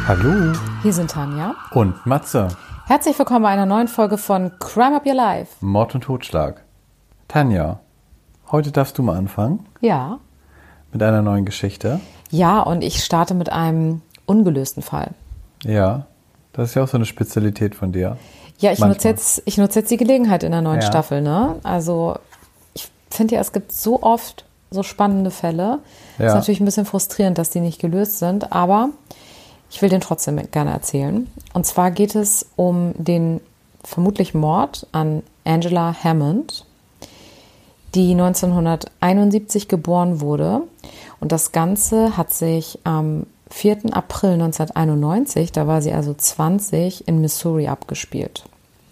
Hallo. Hier sind Tanja Und Matze. Herzlich willkommen bei einer neuen Folge von Crime Up Your Life. Mord und Totschlag. Tanja, heute darfst du mal anfangen. Ja. Mit einer neuen Geschichte. Ja, und ich starte mit einem ungelösten Fall. Ja, das ist ja auch so eine Spezialität von dir. Ja, ich nutze jetzt die Gelegenheit in der neuen Staffel, ne? Also ich finde ja, es gibt so oft so spannende Fälle. Ja. Ist natürlich ein bisschen frustrierend, dass die nicht gelöst sind, aber ich will den trotzdem gerne erzählen. Und zwar geht es um den vermutlichen Mord an Angela Hammond, die 1971 geboren wurde. Und das Ganze hat sich am 4. April 1991, da war sie also 20, in Missouri abgespielt.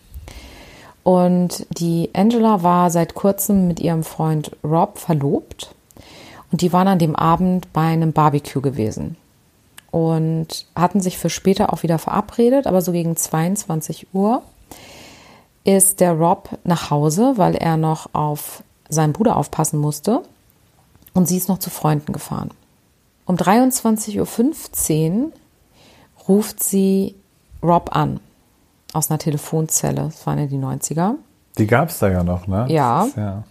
Und die Angela war seit kurzem mit ihrem Freund Rob verlobt. Und die waren an dem Abend bei einem Barbecue gewesen. Und hatten sich für später auch wieder verabredet, aber so gegen 22 Uhr ist der Rob nach Hause, weil er noch auf seinen Bruder aufpassen musste, und sie ist noch zu Freunden gefahren. Um 23.15 Uhr ruft sie Rob an, aus einer Telefonzelle, das waren ja die 90er. Die gab es da ja noch, ne? Ja.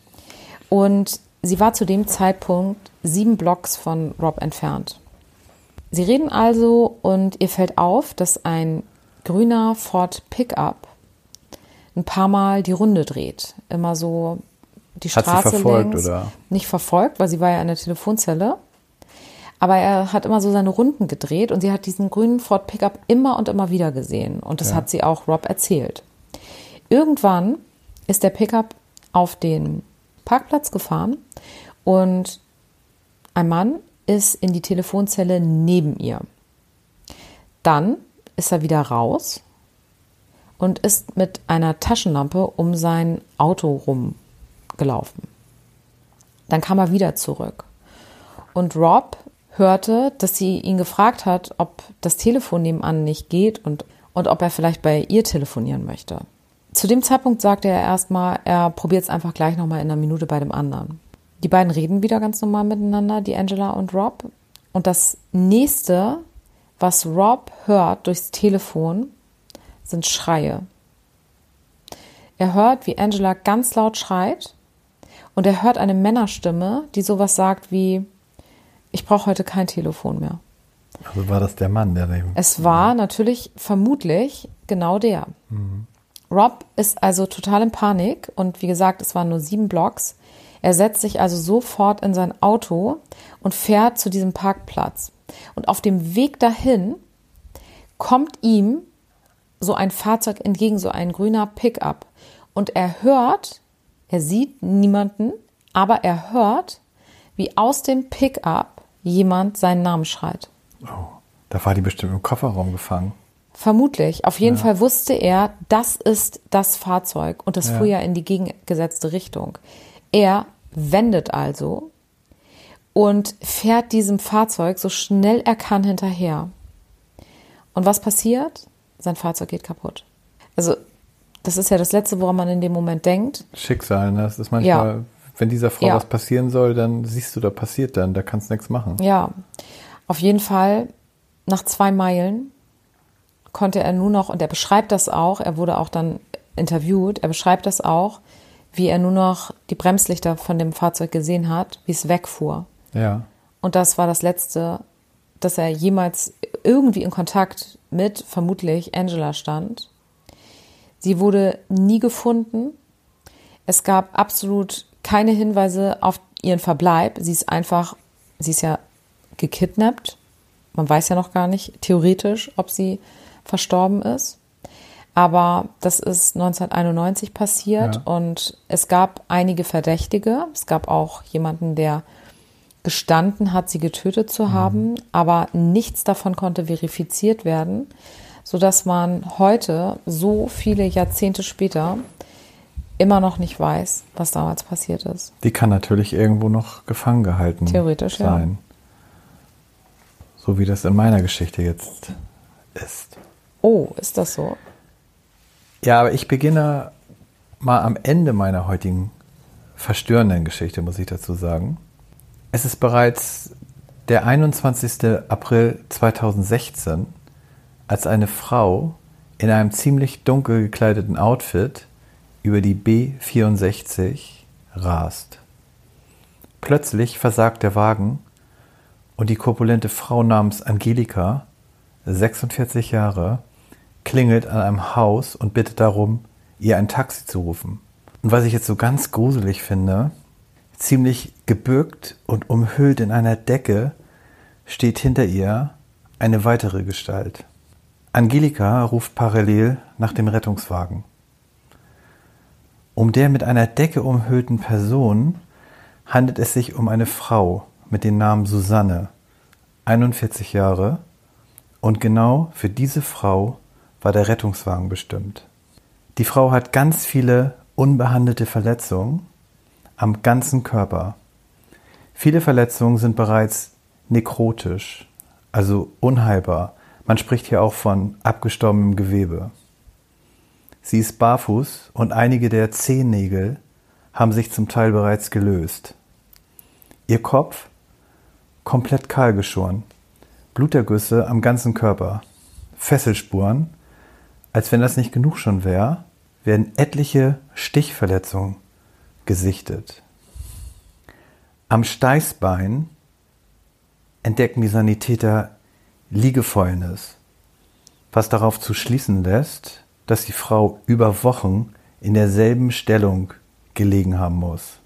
Und sie war zu dem Zeitpunkt 7 Blocks von Rob entfernt. Sie reden also und ihr fällt auf, dass ein grüner Ford Pickup ein paar Mal die Runde dreht. Immer so die Straße hat sie verfolgt, längs. Oder? Nicht verfolgt, weil sie war ja in der Telefonzelle. Aber er hat immer so seine Runden gedreht und sie hat diesen grünen Ford Pickup immer und immer wieder gesehen. Und das hat sie auch Rob erzählt. Irgendwann ist der Pickup auf den Parkplatz gefahren und ein Mann ist in die Telefonzelle neben ihr. Dann ist er wieder raus und ist mit einer Taschenlampe um sein Auto rumgelaufen. Dann kam er wieder zurück. Und Rob hörte, dass sie ihn gefragt hat, ob das Telefon nebenan nicht geht und ob er vielleicht bei ihr telefonieren möchte. Zu dem Zeitpunkt sagte er erstmal, er probiert es einfach gleich nochmal in einer Minute bei dem anderen. Die beiden reden wieder ganz normal miteinander, die Angela und Rob. Und das nächste, was Rob hört durchs Telefon, sind Schreie. Er hört, wie Angela ganz laut schreit, und er hört eine Männerstimme, die sowas sagt wie: Ich brauche heute kein Telefon mehr. Also war das der Mann, der neben? Es war natürlich vermutlich genau der. Mhm. Rob ist also total in Panik und wie gesagt, es waren nur 7 Blocks. Er setzt sich also sofort in sein Auto und fährt zu diesem Parkplatz. Und auf dem Weg dahin kommt ihm so ein Fahrzeug entgegen, so ein grüner Pickup. Und er sieht niemanden, aber er hört, wie aus dem Pickup jemand seinen Namen schreit. Oh, da war die bestimmt im Kofferraum gefangen. Vermutlich. Auf jeden Fall wusste er, das ist das Fahrzeug und das fuhr ja in die gegengesetzte Richtung. Er wendet also und fährt diesem Fahrzeug so schnell er kann hinterher. Und was passiert? Sein Fahrzeug geht kaputt. Also das ist ja das Letzte, woran man in dem Moment denkt. Schicksal, ne? Das ist manchmal, wenn dieser Frau was passieren soll, dann siehst du, da passiert dann, da kannst du nichts machen. Ja, auf jeden Fall nach 2 Meilen konnte er nur noch, und er beschreibt das auch, er wurde auch dann interviewt, er beschreibt das auch, wie er nur noch die Bremslichter von dem Fahrzeug gesehen hat, wie es wegfuhr. Ja. Und das war das Letzte, dass er jemals irgendwie in Kontakt mit vermutlich Angela stand. Sie wurde nie gefunden. Es gab absolut keine Hinweise auf ihren Verbleib. Sie ist ja gekidnappt. Man weiß ja noch gar nicht, theoretisch, ob sie verstorben ist. Aber das ist 1991 passiert und es gab einige Verdächtige. Es gab auch jemanden, der gestanden hat, sie getötet zu haben, aber nichts davon konnte verifiziert werden, sodass man heute, so viele Jahrzehnte später, immer noch nicht weiß, was damals passiert ist. Die kann natürlich irgendwo noch gefangen gehalten theoretisch sein. Ja. So wie das in meiner Geschichte jetzt ist. Oh, ist das so? Ja, aber ich beginne mal am Ende meiner heutigen verstörenden Geschichte, muss ich dazu sagen. Es ist bereits der 21. April 2016, als eine Frau in einem ziemlich dunkel gekleideten Outfit über die B64 rast. Plötzlich versagt der Wagen und die korpulente Frau namens Angelika, 46 Jahre, klingelt an einem Haus und bittet darum, ihr ein Taxi zu rufen. Und was ich jetzt so ganz gruselig finde, ziemlich gebückt und umhüllt in einer Decke steht hinter ihr eine weitere Gestalt. Angelika ruft parallel nach dem Rettungswagen. Um der mit einer Decke umhüllten Person handelt es sich um eine Frau mit dem Namen Susanne, 41 Jahre, und genau für diese Frau war der Rettungswagen bestimmt. Die Frau hat ganz viele unbehandelte Verletzungen am ganzen Körper. Viele Verletzungen sind bereits nekrotisch, also unheilbar. Man spricht hier auch von abgestorbenem Gewebe. Sie ist barfuß und einige der Zehennägel haben sich zum Teil bereits gelöst. Ihr Kopf komplett kahl geschoren, Blutergüsse am ganzen Körper, Fesselspuren. Als wenn das nicht genug schon wäre, werden etliche Stichverletzungen gesichtet. Am Steißbein entdecken die Sanitäter Liegefäulnis, was darauf zu schließen lässt, dass die Frau über Wochen in derselben Stellung gelegen haben muss.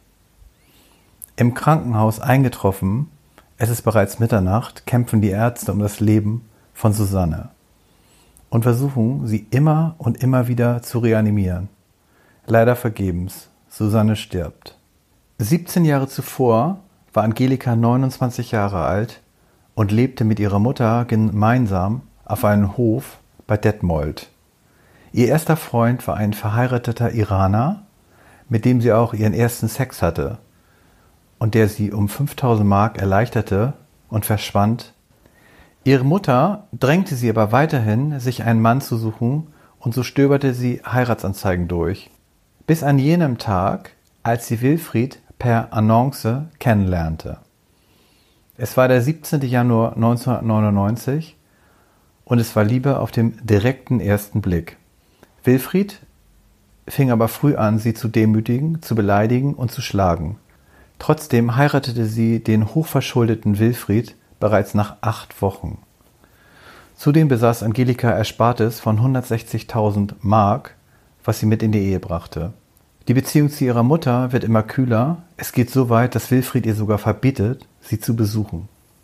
Im Krankenhaus eingetroffen, es ist bereits Mitternacht, kämpfen die Ärzte um das Leben von Susanne und versuchen, sie immer und immer wieder zu reanimieren. Leider vergebens. Susanne stirbt. 17 Jahre zuvor war Angelika 29 Jahre alt und lebte mit ihrer Mutter gemeinsam auf einem Hof bei Detmold. Ihr erster Freund war ein verheirateter Iraner, mit dem sie auch ihren ersten Sex hatte und der sie um 5.000 Mark erleichterte und verschwand. Ihre Mutter drängte sie aber weiterhin, sich einen Mann zu suchen, und so stöberte sie Heiratsanzeigen durch. Bis an jenem Tag, als sie Wilfried per Annonce kennenlernte. Es war der 17. Januar 1999 und es war Liebe auf dem direkten ersten Blick. Wilfried fing aber früh an, sie zu demütigen, zu beleidigen und zu schlagen. Trotzdem heiratete sie den hochverschuldeten Wilfried bereits nach 8 Wochen. Zudem besaß Angelika Erspartes von 160.000 Mark, was sie mit in die Ehe brachte. Die Beziehung zu ihrer Mutter wird immer kühler. Es geht so weit, dass Wilfried ihr sogar verbietet, sie zu besuchen.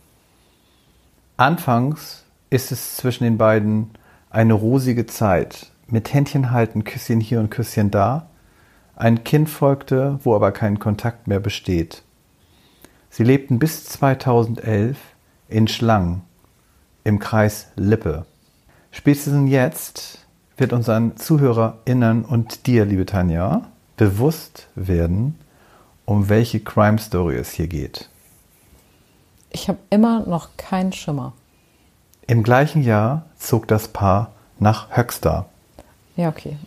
Anfangs ist es zwischen den beiden eine rosige Zeit, mit Händchen halten, Küsschen hier und Küsschen da. Ein Kind folgte, wo aber kein Kontakt mehr besteht. Sie lebten bis 2011 in Schlangen im Kreis Lippe. Spätestens jetzt wird unseren ZuhörerInnen und dir, liebe Tanja, bewusst werden, um welche Crime-Story es hier geht. Ich habe immer noch keinen Schimmer. Im gleichen Jahr zog das Paar nach Höxter. Ja, okay.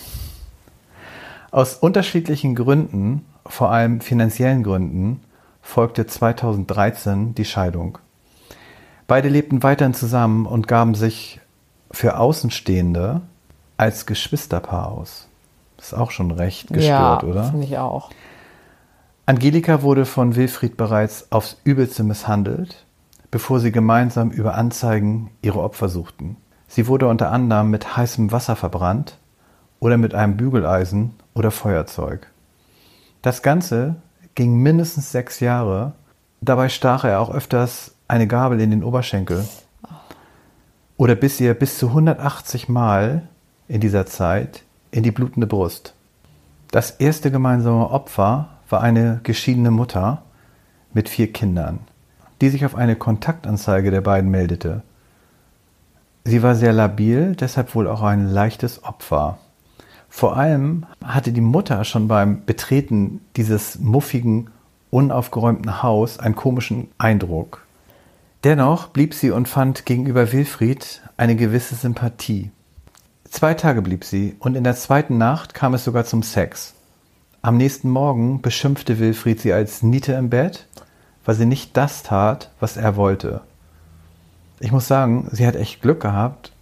Aus unterschiedlichen Gründen, vor allem finanziellen Gründen, folgte 2013 die Scheidung. Beide lebten weiterhin zusammen und gaben sich für Außenstehende als Geschwisterpaar aus. Das ist auch schon recht gestört, oder? Ja, finde ich auch. Angelika wurde von Wilfried bereits aufs Übelste misshandelt, bevor sie gemeinsam über Anzeigen ihre Opfer suchten. Sie wurde unter anderem mit heißem Wasser verbrannt oder mit einem Bügeleisen oder Feuerzeug. Das Ganze ging mindestens 6 Jahre. Dabei stach er auch öfters eine Gabel in den Oberschenkel. Oder biss ihr bis zu 180 Mal in dieser Zeit in die blutende Brust. Das erste gemeinsame Opfer war eine geschiedene Mutter mit 4 Kindern, die sich auf eine Kontaktanzeige der beiden meldete. Sie war sehr labil, deshalb wohl auch ein leichtes Opfer. Vor allem hatte die Mutter schon beim Betreten dieses muffigen, unaufgeräumten Haus einen komischen Eindruck. Dennoch blieb sie und fand gegenüber Wilfried eine gewisse Sympathie. 2 Tage blieb sie und in der 2. Nacht kam es sogar zum Sex. Am nächsten Morgen beschimpfte Wilfried sie als Niete im Bett, weil sie nicht das tat, was er wollte. Ich muss sagen, sie hat echt Glück gehabt,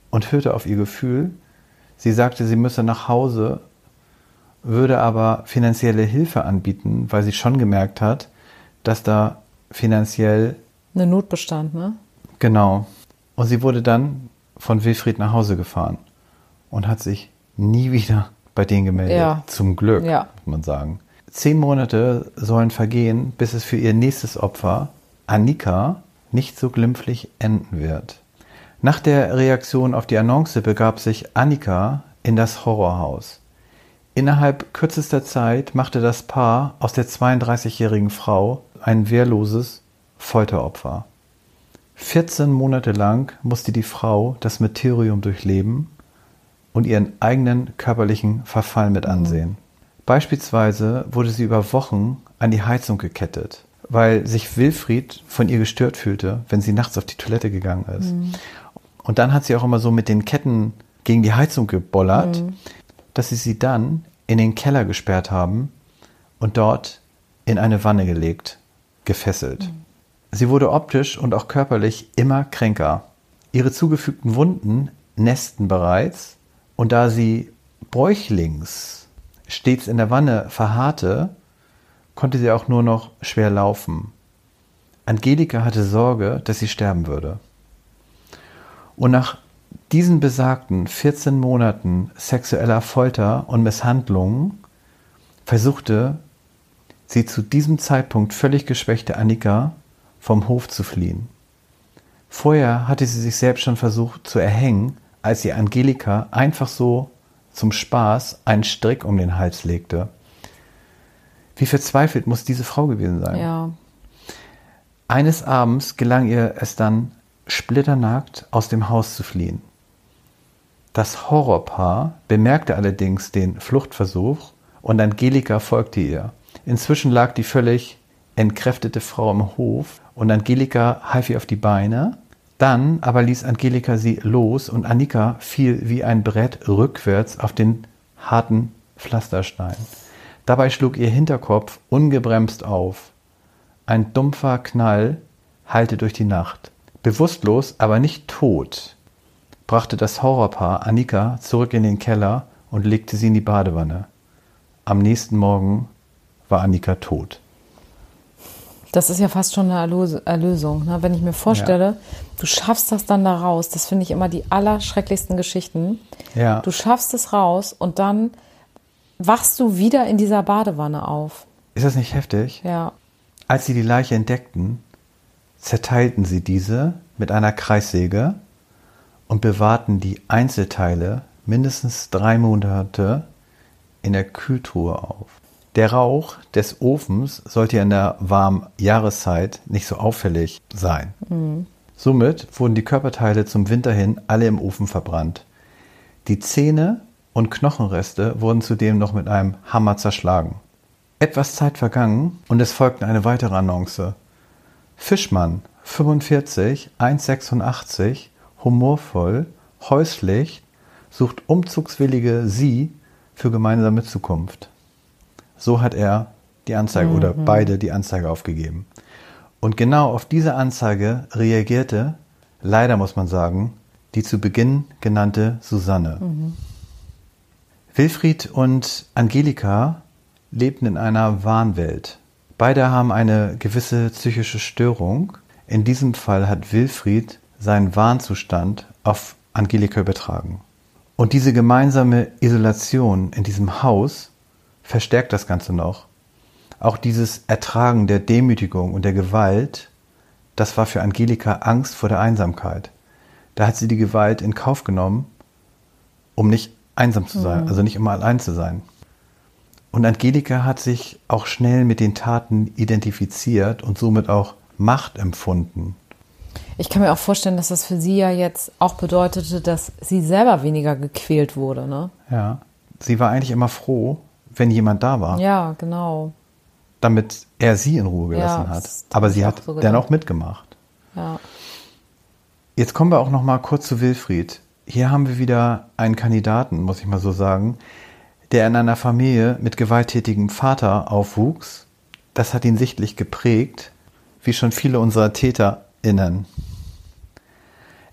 und hörte auf ihr Gefühl. Sie sagte, sie müsse nach Hause, würde aber finanzielle Hilfe anbieten, weil sie schon gemerkt hat, dass da finanziell eine Not bestand, ne? Genau. Und sie wurde dann von Wilfried nach Hause gefahren und hat sich nie wieder bei denen gemeldet. Ja. Zum Glück, Ja. muss man sagen. 10 Monate sollen vergehen, bis es für ihr nächstes Opfer, Annika, nicht so glimpflich enden wird. Nach der Reaktion auf die Annonce begab sich Annika in das Horrorhaus. Innerhalb kürzester Zeit machte das Paar aus der 32-jährigen Frau ein wehrloses Folteropfer. 14 Monate lang musste die Frau das Martyrium durchleben und ihren eigenen körperlichen Verfall mit ansehen. Beispielsweise wurde sie über Wochen an die Heizung gekettet, weil sich Wilfried von ihr gestört fühlte, wenn sie nachts auf die Toilette gegangen ist. Und dann hat sie auch immer so mit den Ketten gegen die Heizung gebollert, dass sie dann in den Keller gesperrt haben und dort in eine Wanne gelegt, gefesselt. Sie wurde optisch und auch körperlich immer kränker. Ihre zugefügten Wunden nässten bereits und da sie bäuchlings stets in der Wanne verharrte, konnte sie auch nur noch schwer laufen. Angelika hatte Sorge, dass sie sterben würde. Und nach diesen besagten 14 Monaten sexueller Folter und Misshandlungen versuchte sie zu diesem Zeitpunkt völlig geschwächte Annika vom Hof zu fliehen. Vorher hatte sie sich selbst schon versucht zu erhängen, als sie Angelika einfach so zum Spaß einen Strick um den Hals legte. Wie verzweifelt muss diese Frau gewesen sein? Ja. Eines Abends gelang ihr es dann, splitternackt aus dem Haus zu fliehen. Das Horrorpaar bemerkte allerdings den Fluchtversuch und Angelika folgte ihr. Inzwischen lag die völlig entkräftete Frau im Hof und Angelika half ihr auf die Beine. Dann aber ließ Angelika sie los und Annika fiel wie ein Brett rückwärts auf den harten Pflasterstein. Dabei schlug ihr Hinterkopf ungebremst auf. Ein dumpfer Knall hallte durch die Nacht. Bewusstlos, aber nicht tot, brachte das Horrorpaar Annika zurück in den Keller und legte sie in die Badewanne. Am nächsten Morgen war Annika tot. Das ist ja fast schon eine Erlösung. Ne? Wenn ich mir vorstelle, du schaffst das dann da raus, das finde ich immer die allerschrecklichsten Geschichten. Ja. Du schaffst es raus und dann wachst du wieder in dieser Badewanne auf. Ist das nicht heftig? Ja. Als sie die Leiche entdeckten, zerteilten sie diese mit einer Kreissäge und bewahrten die Einzelteile mindestens 3 Monate in der Kühltruhe auf. Der Rauch des Ofens sollte ja in der warmen Jahreszeit nicht so auffällig sein. Somit wurden die Körperteile zum Winter hin alle im Ofen verbrannt. Die Zähne und Knochenreste wurden zudem noch mit einem Hammer zerschlagen. Etwas Zeit vergangen und es folgte eine weitere Annonce. Fischmann, 45, 1,86, humorvoll, häuslich, sucht umzugswillige Sie für gemeinsame Zukunft. So hat er die Anzeige oder beide die Anzeige aufgegeben. Und genau auf diese Anzeige reagierte, leider muss man sagen, die zu Beginn genannte Susanne. Wilfried und Angelika lebten in einer Wahnwelt. Beide haben eine gewisse psychische Störung. In diesem Fall hat Wilfried seinen Wahnzustand auf Angelika übertragen. Und diese gemeinsame Isolation in diesem Haus verstärkt das Ganze noch. Auch dieses Ertragen der Demütigung und der Gewalt, das war für Angelika Angst vor der Einsamkeit. Da hat sie die Gewalt in Kauf genommen, um nicht einsam zu sein, also nicht immer allein zu sein. Und Angelika hat sich auch schnell mit den Taten identifiziert und somit auch Macht empfunden. Ich kann mir auch vorstellen, dass das für sie ja jetzt auch bedeutete, dass sie selber weniger gequält wurde, ne? Ja, sie war eigentlich immer froh, wenn jemand da war. Ja, genau. Damit er sie in Ruhe gelassen hat. Aber sie hat dennoch mitgemacht. Ja. Jetzt kommen wir auch noch mal kurz zu Wilfried. Hier haben wir wieder einen Kandidaten, muss ich mal so sagen, der in einer Familie mit gewalttätigem Vater aufwuchs. Das hat ihn sichtlich geprägt, wie schon viele unserer TäterInnen.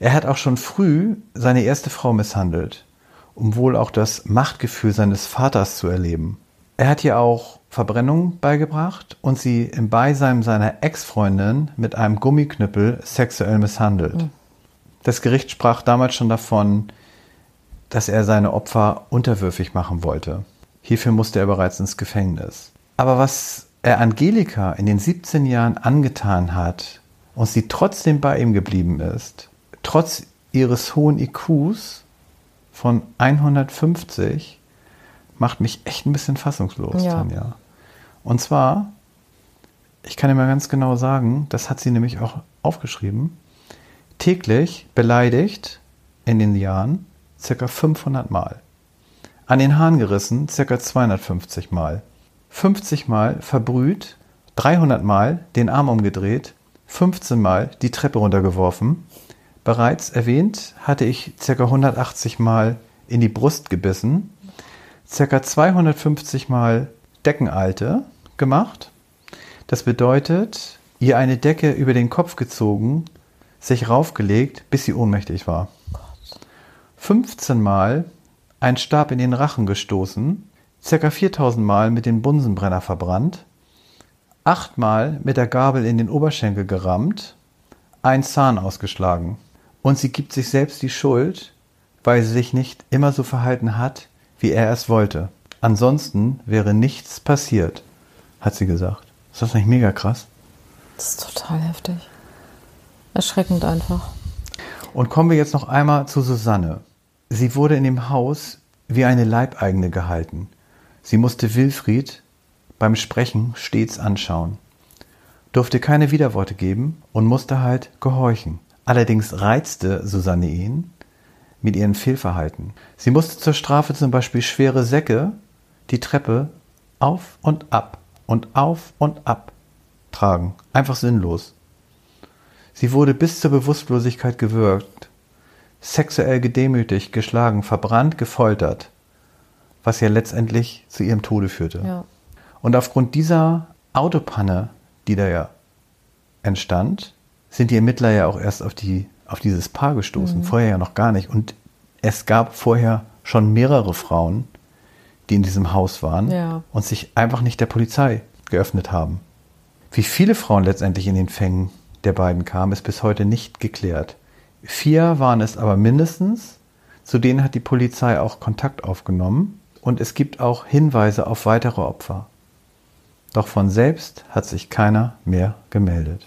Er hat auch schon früh seine erste Frau misshandelt, um wohl auch das Machtgefühl seines Vaters zu erleben. Er hat ihr auch Verbrennung beigebracht und sie im Beisein seiner Ex-Freundin mit einem Gummiknüppel sexuell misshandelt. Das Gericht sprach damals schon davon, dass er seine Opfer unterwürfig machen wollte. Hierfür musste er bereits ins Gefängnis. Aber was er Angelika in den 17 Jahren angetan hat und sie trotzdem bei ihm geblieben ist, trotz ihres hohen IQs von 150, macht mich echt ein bisschen fassungslos, Ja. Tanja. Und zwar, ich kann dir mal ganz genau sagen, das hat sie nämlich auch aufgeschrieben, täglich beleidigt in den Jahren ca. 500 Mal. An den Haaren gerissen ca. 250 Mal. 50 Mal verbrüht, 300 Mal den Arm umgedreht, 15 Mal die Treppe runtergeworfen. Bereits erwähnt hatte ich ca. 180 Mal in die Brust gebissen, ca. 250 Mal Deckenalte gemacht. Das bedeutet, ihr eine Decke über den Kopf gezogen, sich raufgelegt, bis sie ohnmächtig war. 15 Mal einen Stab in den Rachen gestoßen, ca. 4000 Mal mit dem Bunsenbrenner verbrannt, 8 Mal mit der Gabel in den Oberschenkel gerammt, einen Zahn ausgeschlagen. Und sie gibt sich selbst die Schuld, weil sie sich nicht immer so verhalten hat, wie er es wollte. Ansonsten wäre nichts passiert, hat sie gesagt. Ist das nicht mega krass? Das ist total heftig. Erschreckend einfach. Und kommen wir jetzt noch einmal zu Susanne. Sie wurde in dem Haus wie eine Leibeigene gehalten. Sie musste Wilfried beim Sprechen stets anschauen, durfte keine Widerworte geben und musste halt gehorchen. Allerdings reizte Susanne ihn mit ihrem Fehlverhalten. Sie musste zur Strafe zum Beispiel schwere Säcke die Treppe auf und ab tragen. Einfach sinnlos. Sie wurde bis zur Bewusstlosigkeit gewürgt, sexuell gedemütigt, geschlagen, verbrannt, gefoltert, was ja letztendlich zu ihrem Tode führte. Ja. Und aufgrund dieser Autopanne, die da ja entstand, sind die Ermittler ja auch erst auf dieses Paar gestoßen. Vorher ja noch gar nicht. Und es gab vorher schon mehrere Frauen, die in diesem Haus waren und sich einfach nicht der Polizei geöffnet haben. Wie viele Frauen letztendlich in den Fängen der beiden kamen, ist bis heute nicht geklärt. 4 waren es aber mindestens. Zu denen hat die Polizei auch Kontakt aufgenommen. Und es gibt auch Hinweise auf weitere Opfer. Doch von selbst hat sich keiner mehr gemeldet.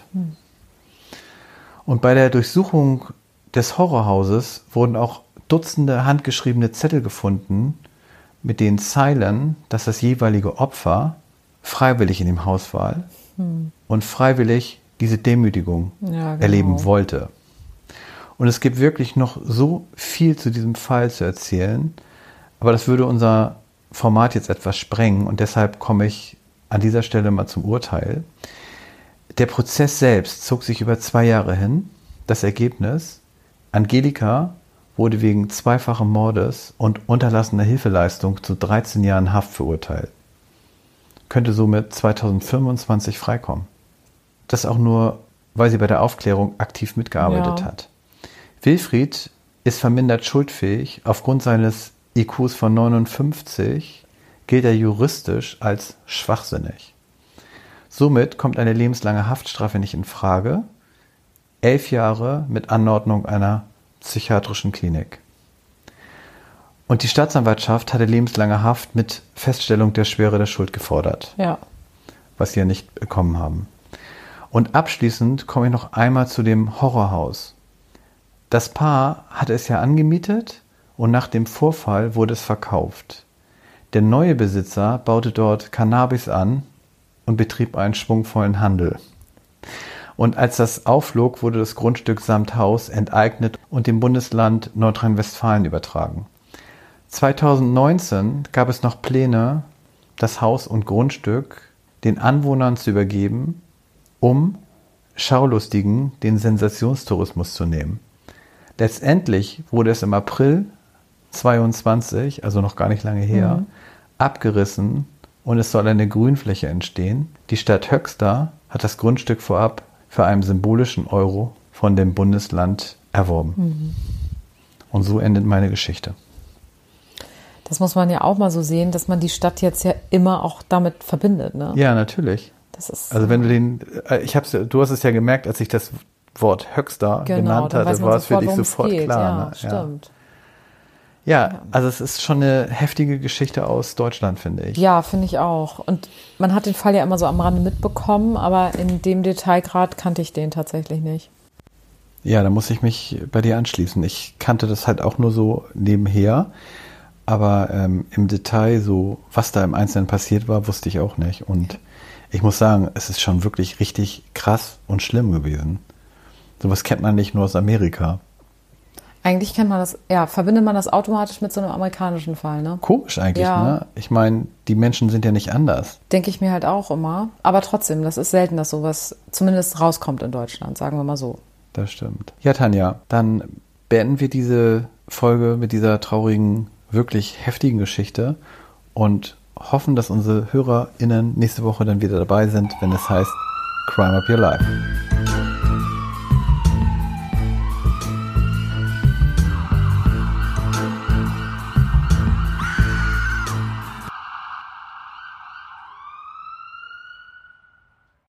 Und bei der Durchsuchung des Horrorhauses wurden auch Dutzende handgeschriebene Zettel gefunden, mit den Zeilen, dass das jeweilige Opfer freiwillig in dem Haus war und freiwillig diese Demütigung erleben wollte. Und es gibt wirklich noch so viel zu diesem Fall zu erzählen, aber das würde unser Format jetzt etwas sprengen und deshalb komme ich an dieser Stelle mal zum Urteil. Der Prozess selbst zog sich über 2 Jahre hin. Das Ergebnis: Angelika wurde wegen zweifachen Mordes und unterlassener Hilfeleistung zu 13 Jahren Haft verurteilt. Könnte somit 2025 freikommen. Das auch nur, weil sie bei der Aufklärung aktiv mitgearbeitet hat. Wilfried ist vermindert schuldfähig. Aufgrund seines IQs von 59 gilt er juristisch als schwachsinnig. Somit kommt eine lebenslange Haftstrafe nicht in Frage. 11 Jahre mit Anordnung einer psychiatrischen Klinik. Und die Staatsanwaltschaft hatte lebenslange Haft mit Feststellung der Schwere der Schuld gefordert. Ja. Was sie ja nicht bekommen haben. Und abschließend komme ich noch einmal zu dem Horrorhaus. Das Paar hatte es ja angemietet und nach dem Vorfall wurde es verkauft. Der neue Besitzer baute dort Cannabis an und betrieb einen schwungvollen Handel. Und als das aufflog, wurde das Grundstück samt Haus enteignet und dem Bundesland Nordrhein-Westfalen übertragen. 2019 gab es noch Pläne, das Haus und Grundstück den Anwohnern zu übergeben, um Schaulustigen den Sensationstourismus zu nehmen. Letztendlich wurde es im April 22, also noch gar nicht lange her, abgerissen und es soll eine Grünfläche entstehen. Die Stadt Höxter hat das Grundstück vorab für einen symbolischen Euro von dem Bundesland erworben. Und so endet meine Geschichte. Das muss man ja auch mal so sehen, dass man die Stadt jetzt ja immer auch damit verbindet, ne? Ja, natürlich. Das ist, also wenn du hast es ja gemerkt, als ich das Wort Höxter genannt hatte, war es für dich sofort klar. Ja, ne? stimmt. Ja, also es ist schon eine heftige Geschichte aus Deutschland, finde ich. Ja, finde ich auch. Und man hat den Fall ja immer so am Rande mitbekommen, aber in dem Detailgrad kannte ich den tatsächlich nicht. Ja, da muss ich mich bei dir anschließen. Ich kannte das halt auch nur so nebenher, aber im Detail so, was da im Einzelnen passiert war, wusste ich auch nicht. Und ich muss sagen, es ist schon wirklich richtig krass und schlimm gewesen. Sowas kennt man nicht nur aus Amerika. Eigentlich kennt man das, ja, verbindet man das automatisch mit so einem amerikanischen Fall, ne? Komisch eigentlich, Ja. ne? Ich meine, die Menschen sind ja nicht anders. Denke ich mir halt auch immer. Aber trotzdem, das ist selten, dass sowas zumindest rauskommt in Deutschland, sagen wir mal so. Das stimmt. Ja, Tanja, dann beenden wir diese Folge mit dieser traurigen, wirklich heftigen Geschichte und hoffen, dass unsere HörerInnen nächste Woche dann wieder dabei sind, wenn es heißt Crime Up Your Life.